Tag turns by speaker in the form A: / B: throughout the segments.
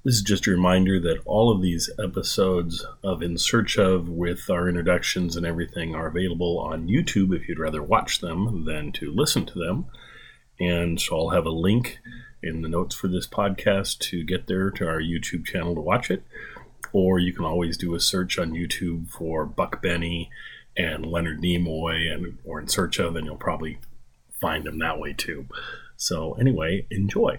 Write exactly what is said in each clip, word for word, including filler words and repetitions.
A: This is just a reminder that all of these episodes of In Search Of, with our introductions and everything, are available on YouTube if you'd rather watch them than to listen to them. And so I'll have a link in the notes for this podcast to get there to our YouTube channel to watch it. Or you can always do a search on YouTube for Buck Benny and Leonard Nimoy and or In Search Of, and you'll probably find them that way too. So anyway, enjoy.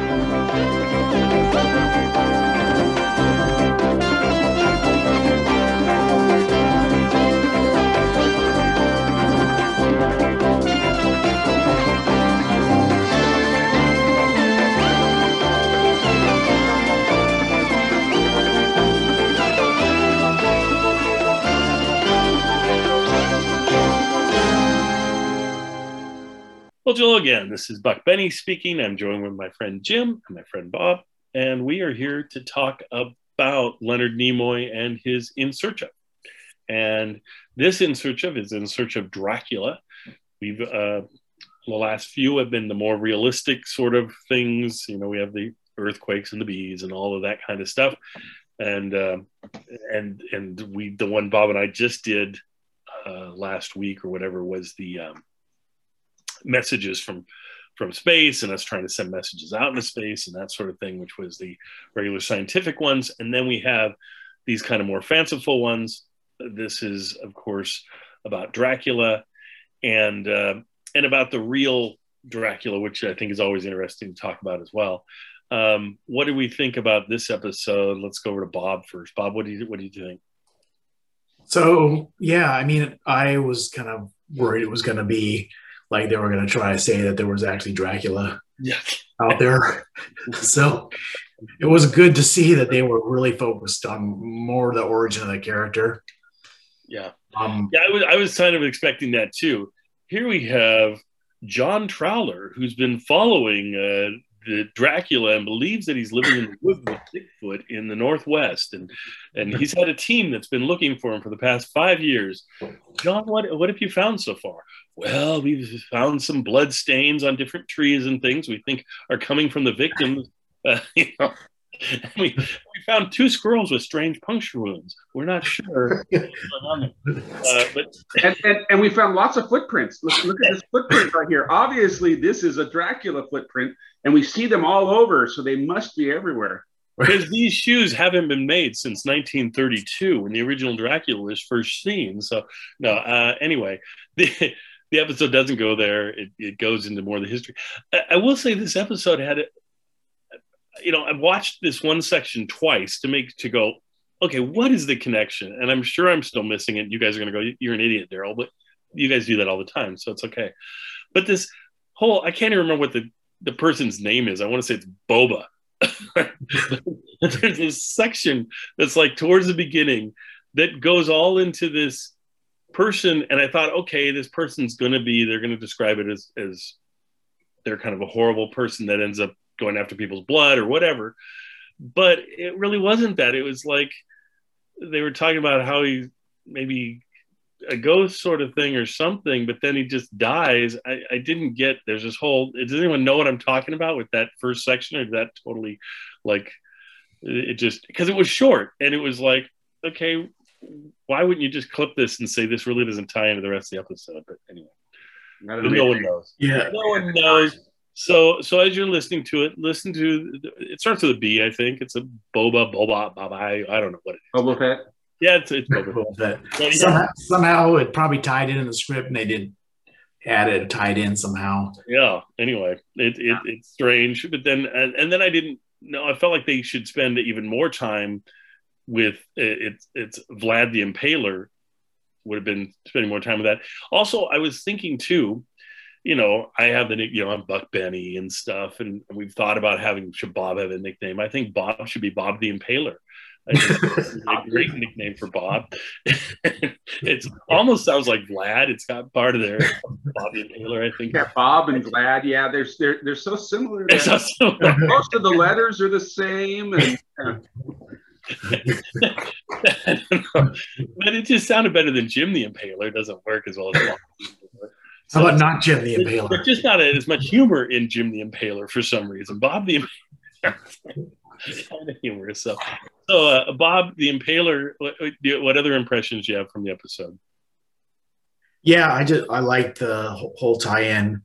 A: Well, Joel, again, this is Buck Benny speaking. I'm joined with my friend Jim and my friend Bob, and we are here to talk about Leonard Nimoy and his In Search Of. And this In Search Of is In Search of Dracula. We've uh, the last few have been the more realistic sort of things. You know, we have the earthquakes and the bees and all of that kind of stuff. And uh, and and we the one Bob and I just did uh, last week or whatever was the um, messages from from space and us trying to send messages out into space and that sort of thing, which was the regular scientific ones. And then we have these kind of more fanciful ones. This is, of course, about Dracula and uh, and about the real Dracula, which I think is always interesting to talk about as well. Um, what do we think about this episode? Let's go over to Bob first. Bob, what do you what do you think?
B: So yeah, I mean, I was kind of worried it was going to be like they were going to try to say that there was actually Dracula
A: yeah.
B: out there. So it was good to see that they were really focused on more the origin of the character.
A: Yeah.
B: Um,
A: yeah, I was, I was kind of expecting that too. Here we have John Trowler, who's been following uh, the Dracula and believes that he's living in the woods with Bigfoot in the Northwest. And, and he's had a team that's been looking for him for the past five years. John, what, what have you found so far? Well, we've found some blood stains on different trees and things we think are coming from the victims. Uh, you know, we, we found two squirrels with strange puncture wounds. We're not sure what's going on there. Uh, but
C: and, and, and we found lots of footprints. Look, look at this footprint right here. Obviously, this is a Dracula footprint, and we see them all over, so they must be everywhere.
A: Because these shoes haven't been made since nineteen thirty-two, when the original Dracula was first seen. So, no, uh, anyway, the, the episode doesn't go there. It, it goes into more of the history. I, I will say this episode had, a, you know, I watched this one section twice to make, to go, okay, what is the connection? And I'm sure I'm still missing it. You guys are going to go, you're an idiot, Daryl, but you guys do that all the time, so it's okay. But this whole, I can't even remember what the, the person's name is. I want to say it's Boba. There's this section that's like towards the beginning that goes all into this person, and I thought, okay, this person's going to be, they're going to describe it as, as they're kind of a horrible person that ends up going after people's blood or whatever. But it really wasn't that. It was like they were talking about how he maybe a ghost sort of thing or something, but then he just dies. I, I didn't get, there's this whole, does anyone know what I'm talking about with that first section, or is that totally like, it just, because it was short and it was like, okay, why wouldn't you just clip this and say this really doesn't tie into the rest of the episode? But anyway, but no one knows.
B: Yeah.
A: No one knows. So, so as you're listening to it, listen to, it starts with a B, I think. It's a Boba, Boba, Boba, I, I don't know what it is.
C: Boba Fett?
A: Yeah, it's, it's Boba Fett.
B: Fett. Somehow, somehow it probably tied in in the script, and they did add it, tied in somehow.
A: Yeah, anyway, it, it it's strange. But then, and, and then I didn't know, I felt like they should spend even more time with, it, it's Vlad the Impaler, would have been spending more time with that. Also, I was thinking too, you know, I have the, you know, I'm Buck Benny and stuff, and we've thought about having, should Bob have a nickname? I think Bob should be Bob the Impaler. I think it's a great nickname for Bob. It almost sounds like Vlad. It's got part of their Bob the Impaler, I think.
C: Yeah, Bob and Vlad. Yeah, they're they're, they're so similar.
A: That so similar.
C: Most of the letters are the same, and. Uh,
A: but it just sounded better than Jim the Impaler. It doesn't work as well as Bob.
B: So how about not Jim the Impaler?
A: There's just not as much humor in Jim the Impaler for some reason. Bob the Impaler. kind of humorous. So, so uh, Bob the Impaler, what, what other impressions do you have from the episode?
B: Yeah, I just I like the whole tie-in.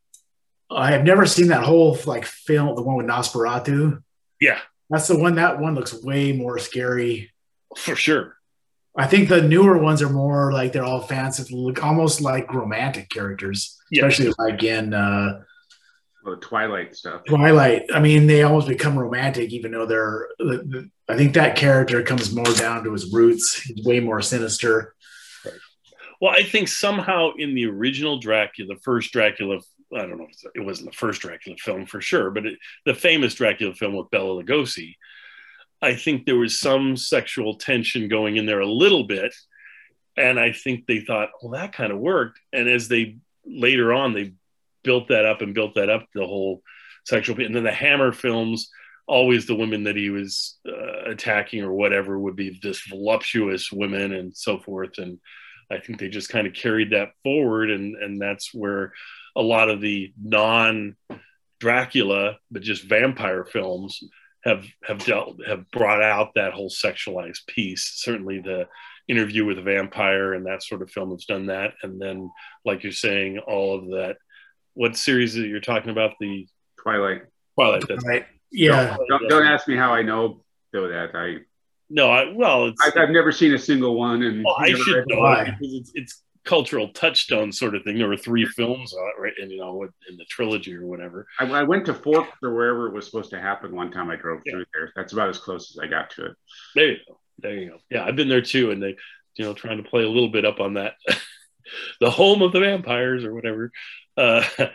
B: I have never seen that whole like film, the one with Nosferatu.
A: Yeah,
B: that's the one. That one looks way more scary.
A: For sure.
B: I think the newer ones are more like they're all fancy, look almost like romantic characters, especially yeah. like in uh,
C: well, the Twilight stuff.
B: Twilight. I mean, they almost become romantic, even though they're. I think that character comes more down to his roots. He's way more sinister.
A: Right. Well, I think somehow in the original Dracula, the first Dracula, I don't know if it wasn't the first Dracula film for sure, but it, the famous Dracula film with Bela Lugosi, I think there was some sexual tension going in there a little bit. And I think they thought, well, that kind of worked. And as they later on, they built that up and built that up, the whole sexual. And then the Hammer films, always the women that he was uh, attacking or whatever would be this voluptuous women and so forth. And I think they just kind of carried that forward. And, and that's where a lot of the non Dracula, but just vampire films have have dealt have brought out that whole sexualized piece. Certainly the Interview with a Vampire and that sort of film has done that. And then, like you're saying, all of that. What series that you're talking about? The
C: Twilight.
A: Twilight. That's
B: right. Yeah.
C: Don't, don't, don't ask me how I know though that I.
A: No, I well, it's,
C: I've, I've never seen a single one, and
A: well, I should know it because it's, it's cultural touchstone sort of thing. There were three films, uh, right, and you know, in the trilogy or whatever.
C: I, I went to Forks or wherever it was supposed to happen one time. I drove
A: yeah.
C: through there. That's about as close as I got to it.
A: There you go. There you go. Yeah, I've been there too, and they, you know, trying to play a little bit up on that, the home of the vampires or whatever. Uh, uh,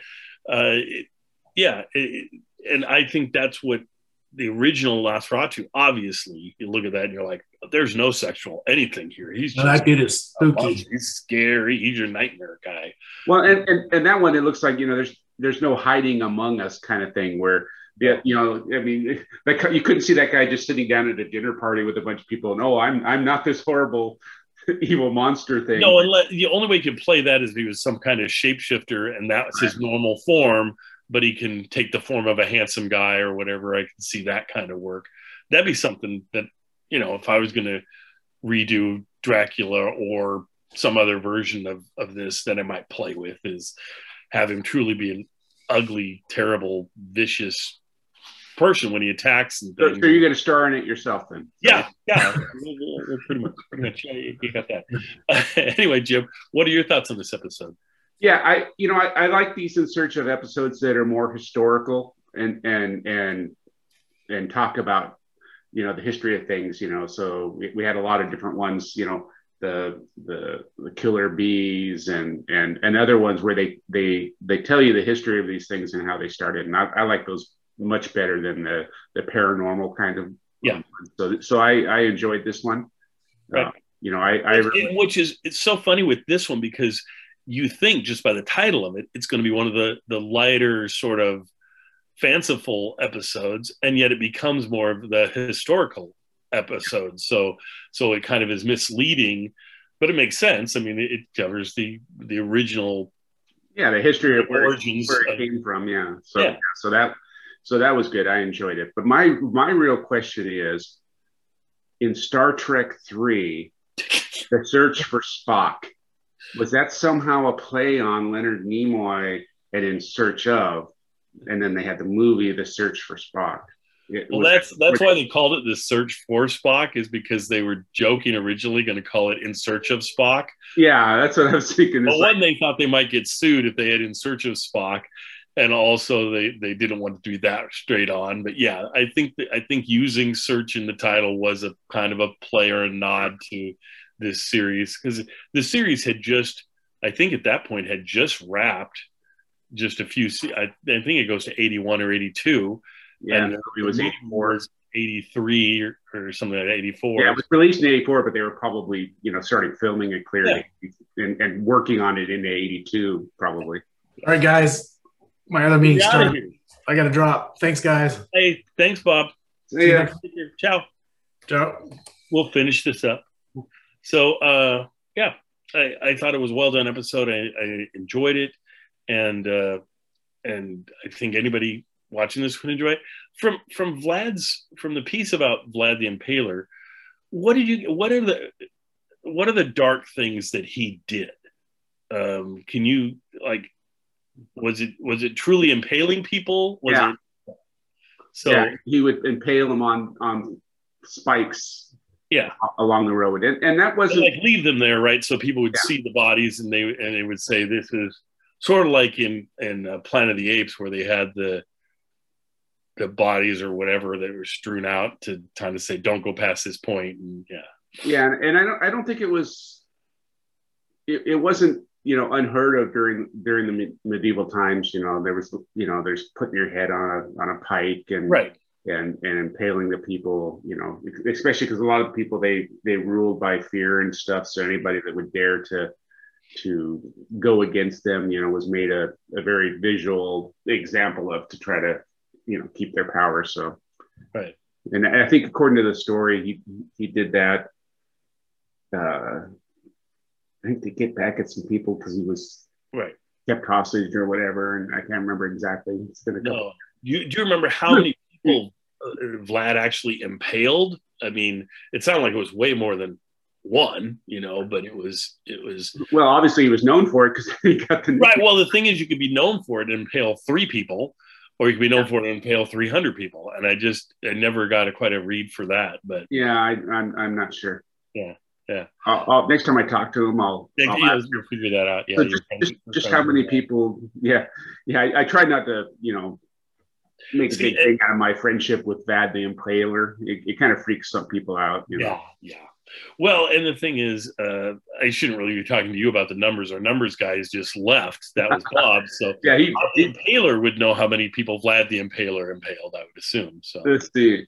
A: it, yeah, it, and I think that's what the original Nosferatu. Obviously, you look at that and you're like, there's no sexual anything here. He's just
B: that dude is spooky.
A: He's scary. He's your nightmare guy.
C: Well, and, and and that one, it looks like, you know, there's there's no hiding among us kind of thing where, yeah, you know, I mean, that, you couldn't see that guy just sitting down at a dinner party with a bunch of people and, oh, I'm I'm not this horrible evil monster thing.
A: No, unless, the only way you could play that is if he was some kind of shapeshifter and that's his normal form, but he can take the form of a handsome guy or whatever. I can see that kind of work. That'd be something that, you know, if I was going to redo Dracula or some other version of, of this that I might play with, is have him truly be an ugly, terrible, vicious person when he attacks. And
C: so, so you're going to star in it yourself then?
A: Yeah, yeah, pretty much. Pretty much. You got that. Uh, anyway, Jim, what are your thoughts on this episode?
C: Yeah, I, you know, I, I like these in search of episodes that are more historical and and and and talk about, you know, the history of things. You know, so we, we had a lot of different ones. You know, the the the killer bees and and and other ones where they they they tell you the history of these things and how they started. And I, I like those much better than the the paranormal kind of.
A: Yeah.
C: Um, so so I I enjoyed this one.
A: Right.
C: Uh, you know, I, I really,
A: it, which is it's so funny with this one because you think just by the title of it, it's going to be one of the the lighter sort of fanciful episodes, and yet it becomes more of the historical episodes. So, so it kind of is misleading, but it makes sense. I mean, it, it covers the the original,
C: yeah, the history of where,
A: origins
C: where it
A: of,
C: came from. Yeah. So,
A: yeah.
C: yeah, so that so that was good. I enjoyed it. But my my real question is, in Star Trek three, The Search for Spock, was that somehow a play on Leonard Nimoy and In Search of, and then they had the movie The Search for Spock? It
A: well,
C: was,
A: that's that's why they called it The Search for Spock, is because they were joking originally going to call it In Search of Spock.
C: Yeah, that's what I was thinking.
A: But
C: like,
A: one, they thought they might get sued if they had In Search of Spock, and also they they didn't want to do that straight on. But yeah, I think that, I think using Search in the title was a kind of a play or a nod to this series, because the series had just, I think at that point had just wrapped just a few, I, I think it goes to eighty-one or eighty-two.
C: Yeah,
A: and
C: it was eighty-four.
A: eighty-three or, or something like that, eighty-four.
C: Yeah, it was released in eighty-four, but they were probably, you know, starting filming it clearly
A: yeah.
C: and, and working on it in eighty-two, probably.
B: All right, guys. My other meeting started. I got to drop. Thanks, guys.
A: Hey, thanks, Bob.
C: See ya.
A: Ciao.
B: Ciao.
A: We'll finish this up. So, uh, yeah, I, I thought it was a well done episode. I, I enjoyed it, and uh, and I think anybody watching this would enjoy. From from Vlad's from the piece about Vlad the Impaler, what did you what are the what are the dark things that he did? Um, can you like was it was it truly impaling people? Was
C: yeah.
A: it so
C: yeah, he would impale them on on spikes
A: yeah
C: along the road, and and that wasn't
A: like leave them there, right? So people would yeah. see the bodies, and they and they would say this is sort of like in in uh, Planet of the Apes, where they had the the bodies or whatever that were strewn out to trying to say don't go past this point, and yeah,
C: yeah, and I don't I don't think it was it, it wasn't you know unheard of during during the me- medieval times. You know, there was you know there's putting your head on a on a pike and
A: right.
C: and and impaling the people, you know, especially because a lot of people they they ruled by fear and stuff. So anybody that would dare to to go against them, you know, was made a, a very visual example of to try to, you know, keep their power. So,
A: right.
C: And I think according to the story, he he did that. Uh, I think to get back at some people because he was
A: right
C: kept hostage or whatever, and I can't remember exactly. It's been a couple.
A: No, you do you remember how many people Vlad actually impaled? I mean, it sounded like it was way more than one, you know, but it was it was
C: well, obviously he was known for it because he got the
A: right. Well, the thing is, you could be known for it and impale three people, or you could be known yeah. for it and impale three hundred people. And I just I never got a, quite a read for that. But
C: yeah, I, I'm I'm not sure.
A: Yeah, yeah.
C: I'll, I'll, next time I talk to him, I'll,
A: yeah,
C: I'll
A: you'll, you'll figure that out. Yeah,
C: so just, just, just how many people? Yeah, yeah. I, I try not to, you know. Make a big thing out of my friendship with Vlad the Impaler. It, it kind of freaks some people out. You know?
A: Yeah, yeah. Well, and the thing is, uh, I shouldn't really be talking to you about the numbers. Our numbers guy has just left. That was Bob. So
C: yeah, he,
A: Bob the Impaler would know how many people Vlad the Impaler impaled, I would assume. So
C: let's see.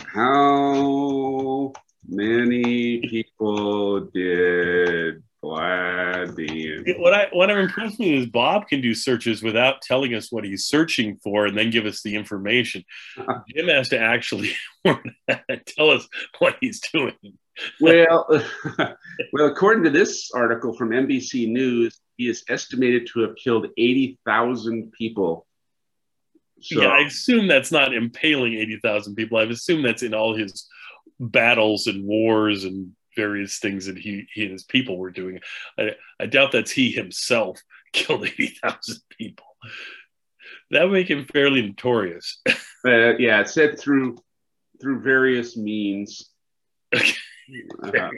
C: How many people did Vlad the
A: what I what I'm impressed with is Bob can do searches without telling us what he's searching for and then give us the information. Jim has to actually tell us what he's doing.
C: well, well, according to this article from N B C News, he is estimated to have killed eighty thousand people.
A: So, yeah, I assume that's not impaling eighty thousand people. I assume that's in all his battles and wars and various things that he, he and his people were doing. I, I doubt that's he himself killed eighty thousand people. That would make him fairly notorious.
C: uh, yeah, it said through through various means.
A: Okay. Uh-huh.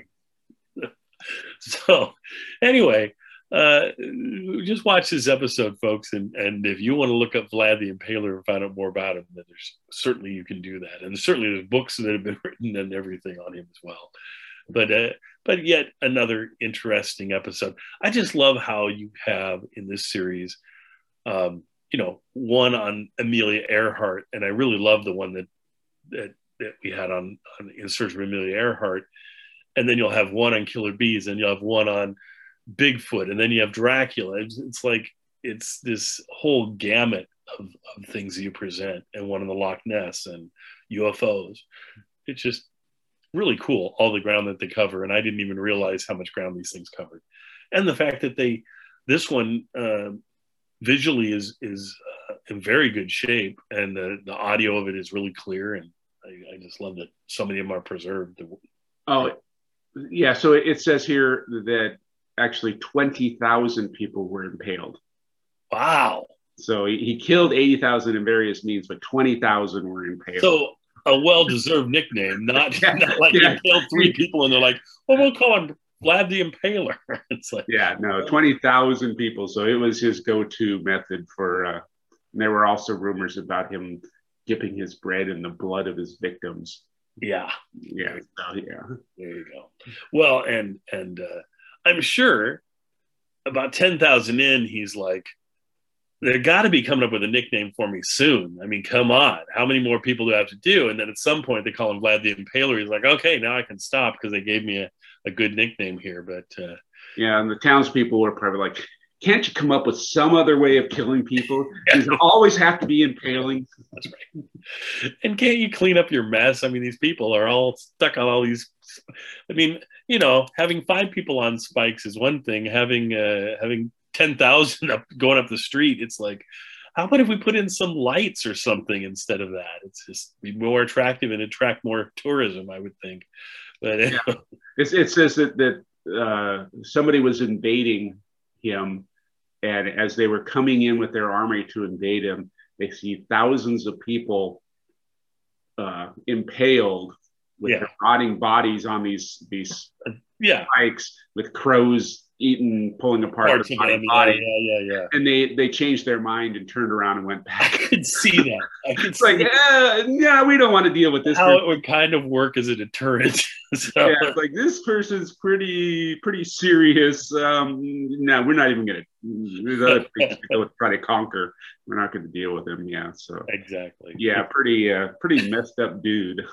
A: So anyway, uh, just watch this episode, folks. And, and if you want to look up Vlad the Impaler and find out more about him, then there's certainly you can do that. And certainly there's books that have been written and everything on him as well. But uh, but yet another interesting episode. I just love how you have in this series, um, you know, one on Amelia Earhart, and I really love the one that that, that we had on, on In Search of Amelia Earhart, and then you'll have one on Killer Bees, and you'll have one on Bigfoot, and then you have Dracula. It's, it's like it's this whole gamut of, of things that you present, and one on the Loch Ness and U F Os. It's just really cool, all the ground that they cover, and I didn't even realize how much ground these things covered. And the fact that they, this one uh, visually is is uh, in very good shape, and the, the audio of it is really clear, and I, I just love that so many of them are preserved.
C: Oh, yeah, so it says here that actually twenty thousand people were impaled.
A: Wow.
C: So he, he killed eighty thousand in various means, but twenty thousand were impaled.
A: So a well-deserved nickname, not,
C: yeah,
A: not like
C: yeah.
A: you impaled three people and they're like, well, we'll call him Vlad the Impaler. It's like,
C: yeah, no, twenty thousand people. So it was his go-to method for, uh, there were also rumors about him dipping his bread in the blood of his victims.
A: Yeah.
C: Yeah. So, yeah.
A: There you go. Well, and, and uh, I'm sure about ten thousand in, he's like, they got to be coming up with a nickname for me soon. I mean, come on. How many more people do I have to do? And then at some point they call him Vlad the Impaler. He's like, okay, now I can stop because they gave me a, a good nickname here. But uh,
C: yeah, and the townspeople were probably like, can't you come up with some other way of killing people? Does it always have to be impaling?
A: That's right. And can't you clean up your mess? I mean, these people are all stuck on all these. I mean, you know, having five people on spikes is one thing. Having uh, having ten thousand up going up the street, it's like, how about if we put in some lights or something instead of that? It's just be more attractive and attract more tourism, I would think. But
C: yeah. it's, it says that, that uh, somebody was invading him, and as they were coming in with their army to invade him, they see thousands of people uh, impaled with
A: yeah.
C: their rotting bodies on these these
A: yeah.
C: spikes, with crows eating, pulling apart
A: Parts
C: their
A: of them,
C: body.
A: Yeah, yeah, yeah.
C: And they they changed their mind and turned around and went back.
A: I could see that. I could
C: it's
A: see
C: like, eh, yeah, we don't want to deal with this.
A: How
C: person.
A: it would kind of work as a deterrent. So.
C: Yeah, it's like, this person's pretty pretty serious. Um, no, we're not even gonna. There's other things to go try to conquer. We're not going to deal with him. Yeah, so
A: exactly.
C: Yeah, pretty uh, pretty messed up dude.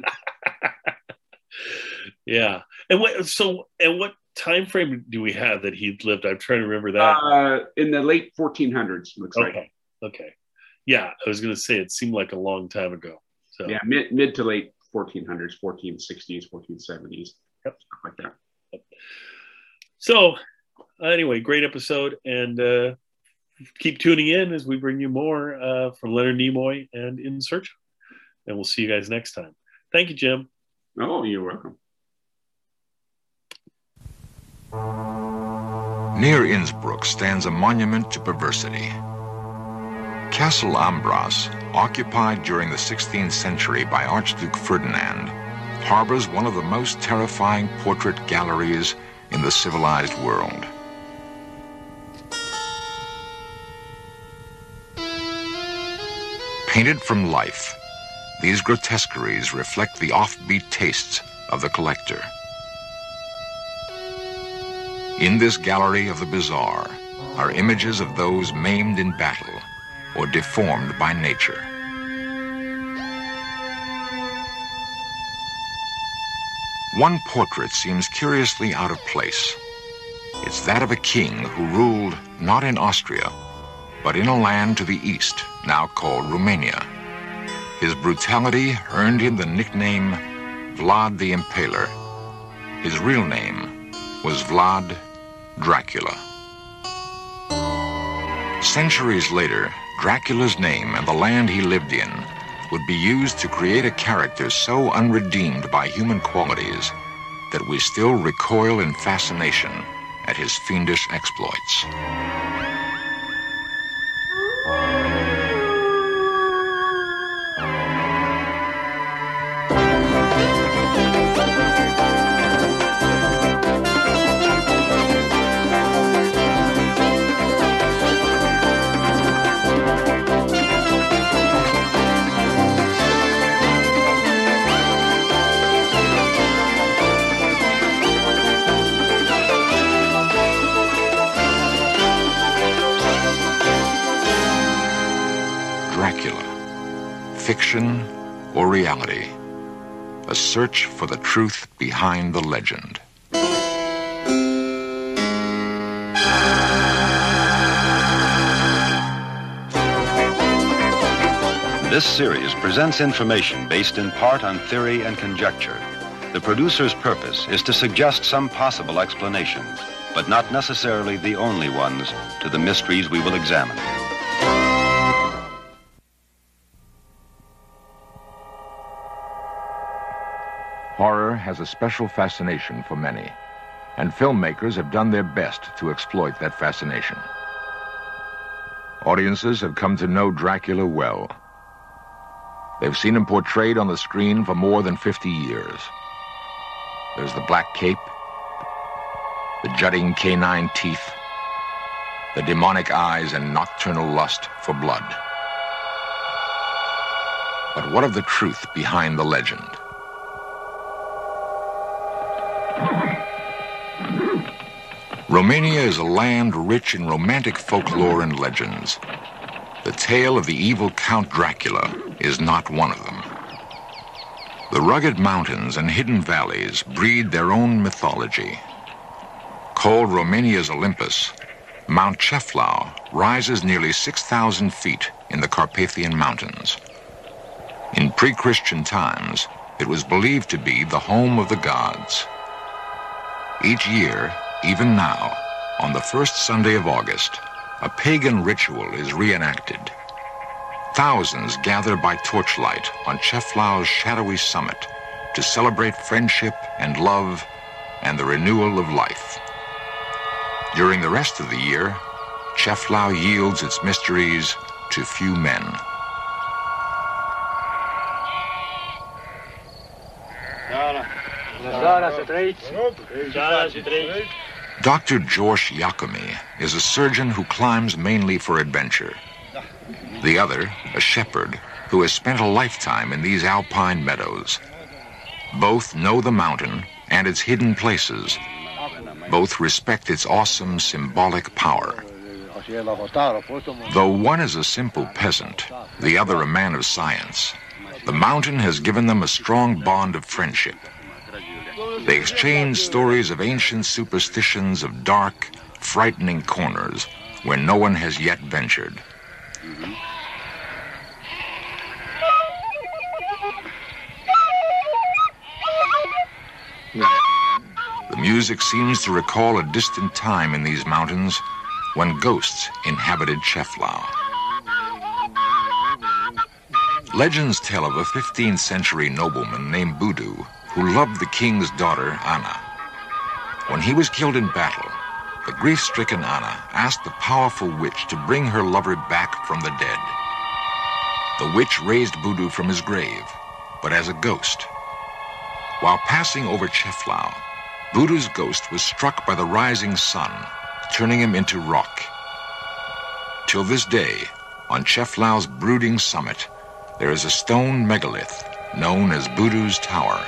A: Yeah, and what? So, and what time frame do we have that he lived? I'm trying to remember that.
C: Uh, in the late fourteen hundreds, looks
A: okay.
C: like.
A: Okay. Yeah, I was going to say it seemed like a long time ago. So
C: yeah, mid mid to late fourteen hundreds, fourteen sixties, fourteen seventies,
A: yep,
C: stuff like that.
A: Yep. So, anyway, great episode, and uh, keep tuning in as we bring you more uh, from Leonard Nimoy and In Search of. And we'll see you guys next time. Thank you, Jim.
C: Oh, you're welcome.
D: Near Innsbruck stands a monument to perversity. Castle Ambras, occupied during the sixteenth century by Archduke Ferdinand, harbors one of the most terrifying portrait galleries in the civilized world. Painted from life, these grotesqueries reflect the offbeat tastes of the collector. In this gallery of the bizarre are images of those maimed in battle or deformed by nature. One portrait seems curiously out of place. It's that of a king who ruled not in Austria, but in a land to the east, now called Romania. His brutality earned him the nickname Vlad the Impaler. His real name was Vlad Dracula. Centuries later, Dracula's name and the land he lived in would be used to create a character so unredeemed by human qualities that we still recoil in fascination at his fiendish exploits. Fiction or reality, a search for the truth behind the legend.
E: This series presents information based in part on theory and conjecture. The producer's purpose is to suggest some possible explanations, but not necessarily the only ones, to the mysteries we will examine.
D: Horror has a special fascination for many, and filmmakers have done their best to exploit that fascination. Audiences have come to know Dracula well. They've seen him portrayed on the screen for more than fifty years. There's the black cape, the jutting canine teeth, the demonic eyes and nocturnal lust for blood. But what of the truth behind the legend? Romania is a land rich in romantic folklore and legends. The tale of the evil Count Dracula is not one of them. The rugged mountains and hidden valleys breed their own mythology. Called Romania's Olympus, Mount Ceflau rises nearly six thousand feet in the Carpathian Mountains. In pre-Christian times, it was believed to be the home of the gods. Each year, even now, on the first Sunday of August, a pagan ritual is reenacted. Thousands gather by torchlight on Cheflao's shadowy summit to celebrate friendship and love and the renewal of life. During the rest of the year, Cheflao yields its mysteries to few men. Doctor George Yakomi is a surgeon who climbs mainly for adventure. The other, a shepherd, who has spent a lifetime in these alpine meadows. Both know the mountain and its hidden places. Both respect its awesome symbolic power. Though one is a simple peasant, the other a man of science, the mountain has given them a strong bond of friendship. They exchange stories of ancient superstitions of dark, frightening corners where no one has yet ventured. The music seems to recall a distant time in these mountains when ghosts inhabited Cheflao. Legends tell of a fifteenth century nobleman named Budu who loved the king's daughter, Anna. When he was killed in battle, the grief-stricken Anna asked the powerful witch to bring her lover back from the dead. The witch raised Budu from his grave, but as a ghost. While passing over Cheflao, Budu's ghost was struck by the rising sun, turning him into rock. Till this day, on Cheflao's brooding summit, there is a stone megalith known as Budu's Tower.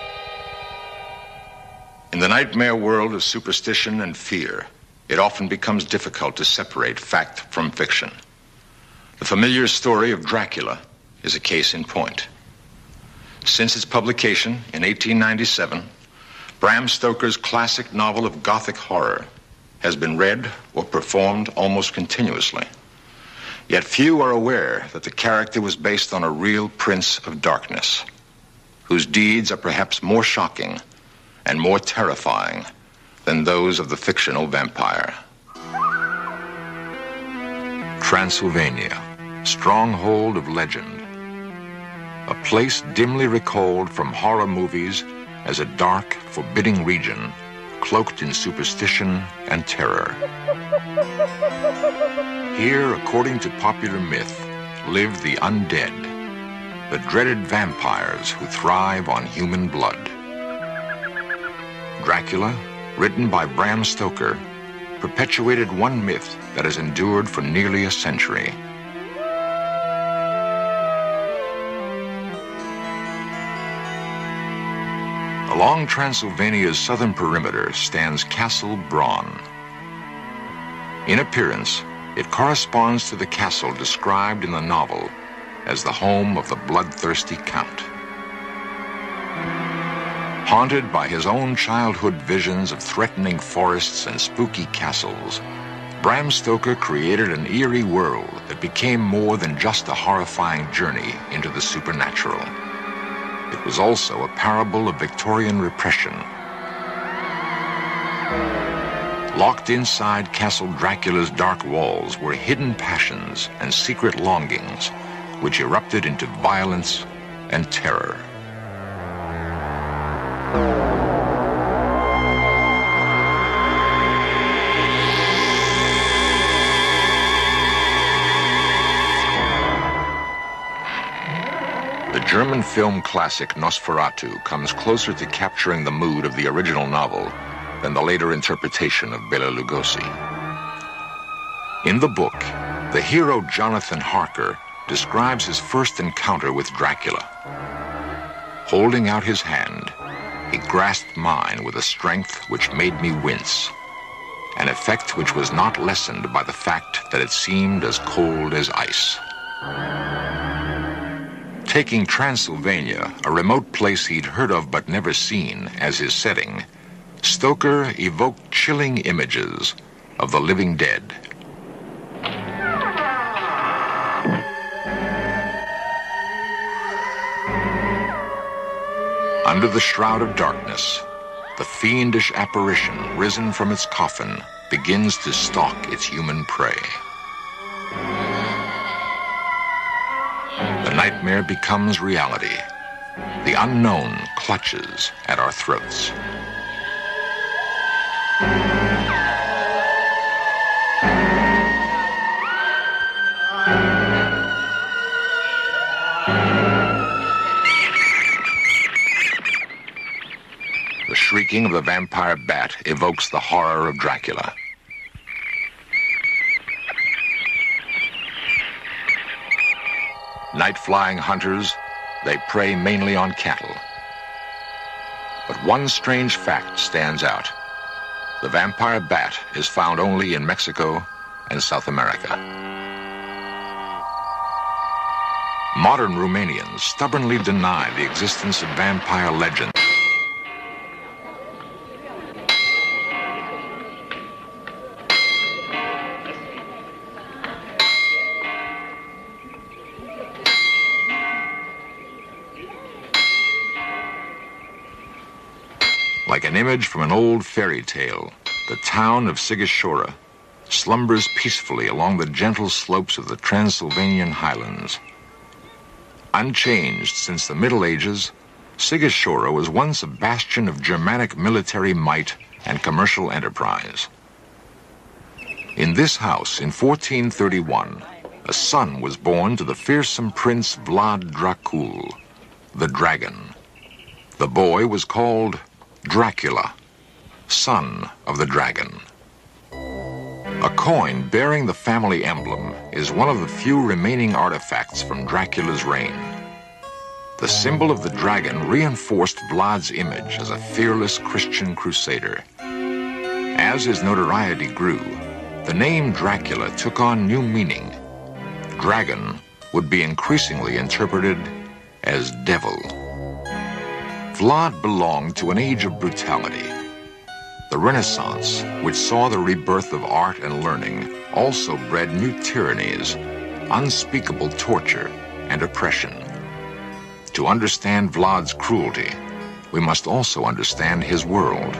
D: In the nightmare world of superstition and fear, it often becomes difficult to separate fact from fiction. The familiar story of Dracula is a case in point. Since its publication in eighteen ninety-seven, Bram Stoker's classic novel of Gothic horror has been read or performed almost continuously. Yet few are aware that the character was based on a real prince of darkness, whose deeds are perhaps more shocking and more terrifying than those of the fictional vampire. Transylvania, stronghold of legend. A place dimly recalled from horror movies as a dark, forbidding region cloaked in superstition and terror. Here, according to popular myth, live the undead, the dreaded vampires who thrive on human blood. Dracula, written by Bram Stoker, perpetuated one myth that has endured for nearly a century. Along Transylvania's southern perimeter stands Castle Braun. In appearance, it corresponds to the castle described in the novel as the home of the bloodthirsty Count. Haunted by his own childhood visions of threatening forests and spooky castles, Bram Stoker created an eerie world that became more than just a horrifying journey into the supernatural. It was also a parable of Victorian repression. Locked inside Castle Dracula's dark walls were hidden passions and secret longings, which erupted into violence and terror. The German film classic Nosferatu comes closer to capturing the mood of the original novel than the later interpretation of Bela Lugosi. In the book, the hero Jonathan Harker describes his first encounter with Dracula. Holding out his hand, he grasped mine with a strength which made me wince, an effect which was not lessened by the fact that it seemed as cold as ice. Taking Transylvania, a remote place he'd heard of but never seen, as his setting, Stoker evoked chilling images of the living dead. Under the shroud of darkness, the fiendish apparition, risen from its coffin, begins to stalk its human prey. The nightmare becomes reality. The unknown clutches at our throats. The shrieking of the vampire bat evokes the horror of Dracula. Night-flying hunters, they prey mainly on cattle. But one strange fact stands out. The vampire bat is found only in Mexico and South America. Modern Romanians stubbornly deny the existence of vampire legends. Like an image from an old fairy tale, the town of Sighisoara slumbers peacefully along the gentle slopes of the Transylvanian highlands. Unchanged since the Middle Ages, Sighisoara was once a bastion of Germanic military might and commercial enterprise. In this house, in fourteen thirty-one, a son was born to the fearsome Prince Vlad Dracul, the Dragon. The boy was called Dracula, son of the dragon. A coin bearing the family emblem is one of the few remaining artifacts from Dracula's reign. The symbol of the dragon reinforced Vlad's image as a fearless Christian crusader. As his notoriety grew, the name Dracula took on new meaning. Dragon would be increasingly interpreted as devil. Vlad belonged to an age of brutality. The Renaissance, which saw the rebirth of art and learning, also bred new tyrannies, unspeakable torture, and oppression. To understand Vlad's cruelty, we must also understand his world.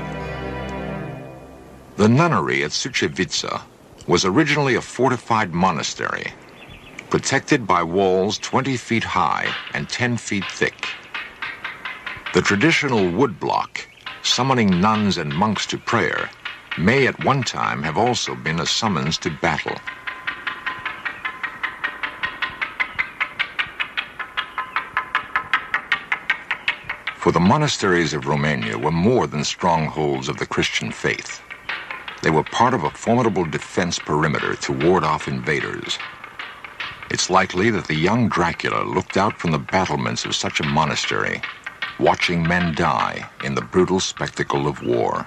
D: The nunnery at Sucevița was originally a fortified monastery, protected by walls twenty feet high and ten feet thick. The traditional woodblock, summoning nuns and monks to prayer, may at one time have also been a summons to battle. For the monasteries of Romania were more than strongholds of the Christian faith. They were part of a formidable defense perimeter to ward off invaders. It's likely that the young Dracula looked out from the battlements of such a monastery, watching men die in the brutal spectacle of war.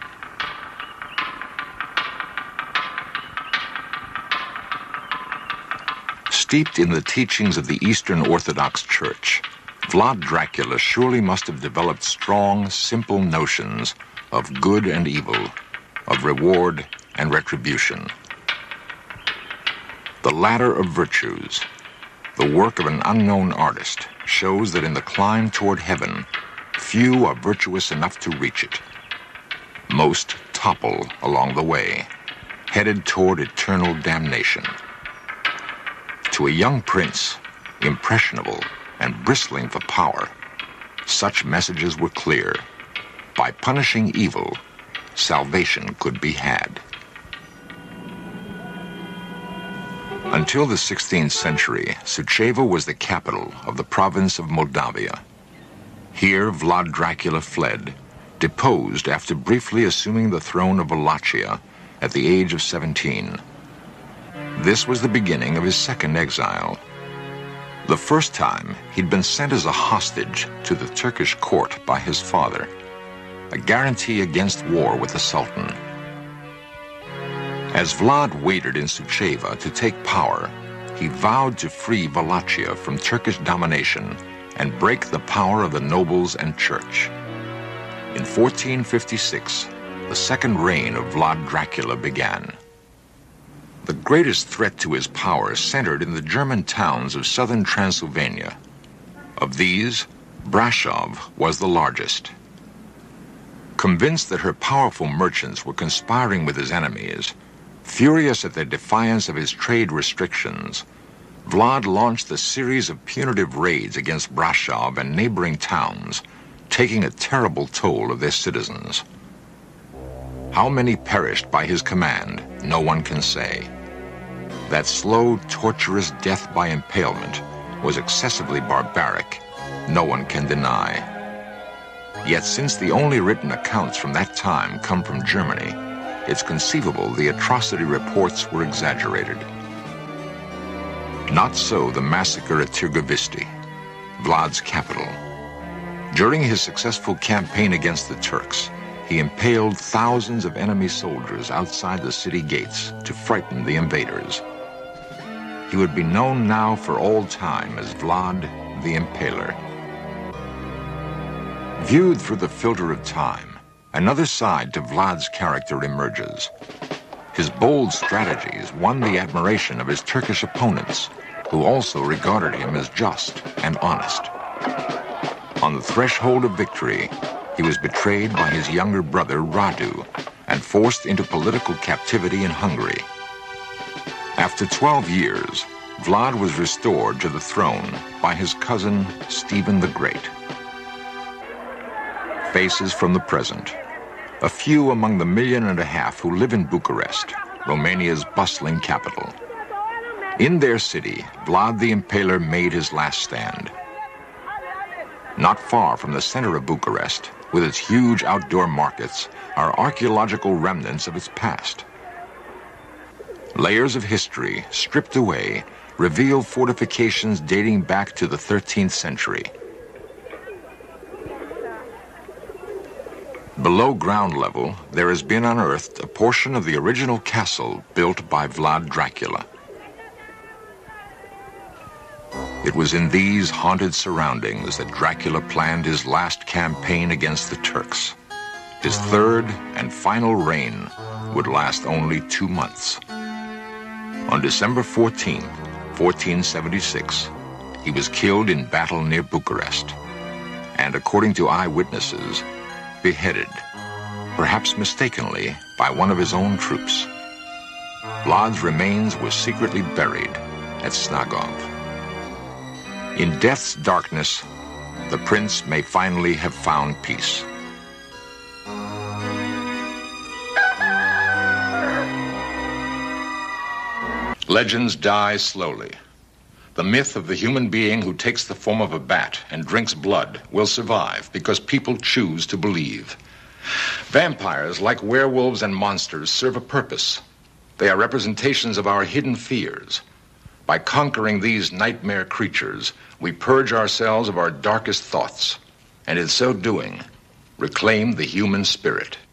D: Steeped in the teachings of the Eastern Orthodox Church, Vlad Dracula surely must have developed strong, simple notions of good and evil, of reward and retribution. The ladder of virtues, the work of an unknown artist, shows that in the climb toward heaven, few are virtuous enough to reach it. Most topple along the way, headed toward eternal damnation. To a young prince, impressionable and bristling for power, such messages were clear. By punishing evil, salvation could be had. Until the sixteenth century, Suceava was the capital of the province of Moldavia. Here, Vlad Dracula fled, deposed after briefly assuming the throne of Wallachia at the age of seventeen. This was the beginning of his second exile. The first time, he'd been sent as a hostage to the Turkish court by his father, a guarantee against war with the Sultan. As Vlad waited in Suceava to take power, he vowed to free Wallachia from Turkish domination and break the power of the nobles and church. In fourteen fifty-six, the second reign of Vlad Dracula began. The greatest threat to his power centered in the German towns of southern Transylvania. Of these, Brasov was the largest. Convinced that her powerful merchants were conspiring with his enemies, furious at their defiance of his trade restrictions, Vlad launched a series of punitive raids against Brasov and neighboring towns, taking a terrible toll of their citizens. How many perished by his command, no one can say. That slow, torturous death by impalement was excessively barbaric, no one can deny. Yet since the only written accounts from that time come from Germany, it's conceivable the atrocity reports were exaggerated. Not so the massacre at Tirgovishte, Vlad's capital. During his successful campaign against the Turks, he impaled thousands of enemy soldiers outside the city gates to frighten the invaders. He would be known now for all time as Vlad the Impaler. Viewed through the filter of time, another side to Vlad's character emerges. His bold strategies won the admiration of his Turkish opponents, who also regarded him as just and honest. On the threshold of victory, he was betrayed by his younger brother Radu and forced into political captivity in Hungary. After twelve years, Vlad was restored to the throne by his cousin Stephen the Great. Faces from the present. A few among the million and a half who live in Bucharest, Romania's bustling capital. In their city, Vlad the Impaler made his last stand. Not far from the center of Bucharest, with its huge outdoor markets, are archaeological remnants of its past. Layers of history, stripped away, reveal fortifications dating back to the thirteenth century. Below ground level, there has been unearthed a portion of the original castle built by Vlad Dracula. It was in these haunted surroundings that Dracula planned his last campaign against the Turks. His third and final reign would last only two months. On December fourteenth, fourteen seventy-six, he was killed in battle near Bucharest, and according to eyewitnesses, beheaded, perhaps mistakenly, by one of his own troops. Vlad's remains were secretly buried at Snagov. In death's darkness, the prince may finally have found peace. Legends die slowly. The myth of the human being who takes the form of a bat and drinks blood will survive because people choose to believe. Vampires, like werewolves and monsters, serve a purpose. They are representations of our hidden fears. By conquering these nightmare creatures, we purge ourselves of our darkest thoughts, and in so doing, reclaim the human spirit.